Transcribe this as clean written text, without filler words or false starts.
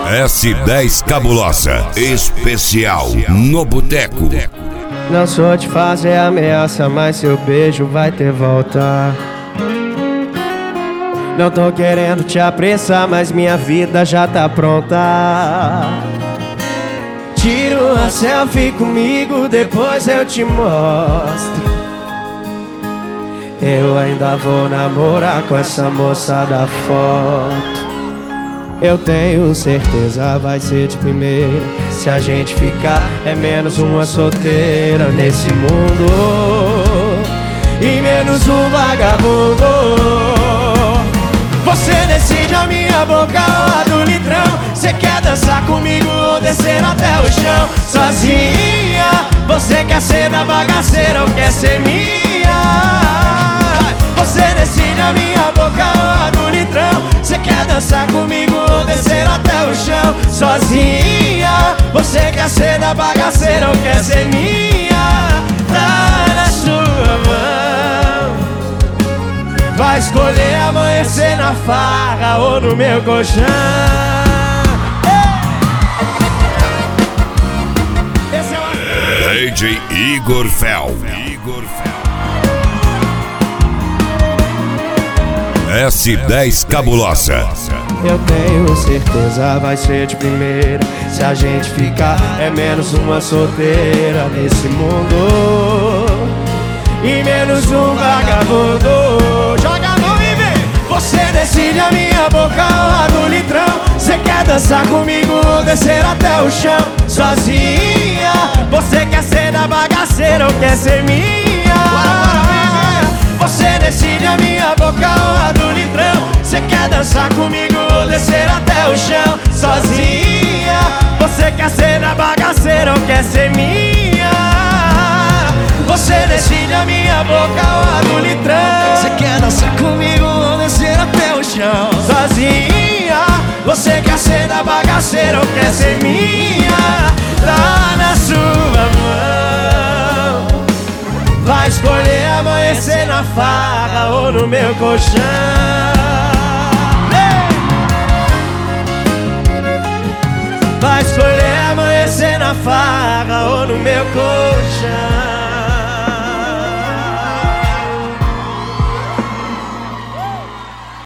S10 Cabulosa, especial no Boteco. Não sou de fazer ameaça, mas seu beijo vai ter volta. Não tô querendo te apressar, mas minha vida já tá pronta. Tira uma selfie comigo, depois eu te mostro. Eu ainda vou namorar com essa moça da foto. Eu tenho certeza vai ser de primeira. Se a gente ficar, é menos uma solteira nesse mundo e menos um vagabundo. Você decide a minha boca ou a do litrão. Você quer dançar comigo ou descer até o chão sozinha? Você quer ser da bagaceira ou quer ser minha? Você decide a minha boca ou a do litrão. Você quer dançar comigo ou descer até o chão sozinha? Você quer ser da bagaceira ou quer ser minha? Tá na sua mão. Vai escolher amanhecer na farra ou no meu colchão. Esse é o DJ Igor Fel. S10 Cabulosa. Eu tenho certeza vai ser de primeira. Se a gente ficar, é menos uma solteira nesse mundo e menos um vagabundo. Joga a mão e vem. Você decide a minha boca ou a do litrão. Você quer dançar comigo ou descer até o chão sozinha? Você quer ser da bagaceira ou quer ser minha? Você decide a minha boca ou a do litrão. Você quer dançar comigo ou descer até o chão sozinha? Você quer ser da bagaceira ou quer ser minha? Você decide a minha boca ou a do litrão. Você quer dançar comigo ou descer até o chão sozinha? Você quer ser da bagaceira ou quer ser minha? Tá na sua mão. Vai escolher amanhecer na farra ou no meu colchão. Vai escolher amanhecer na farra ou no meu colchão.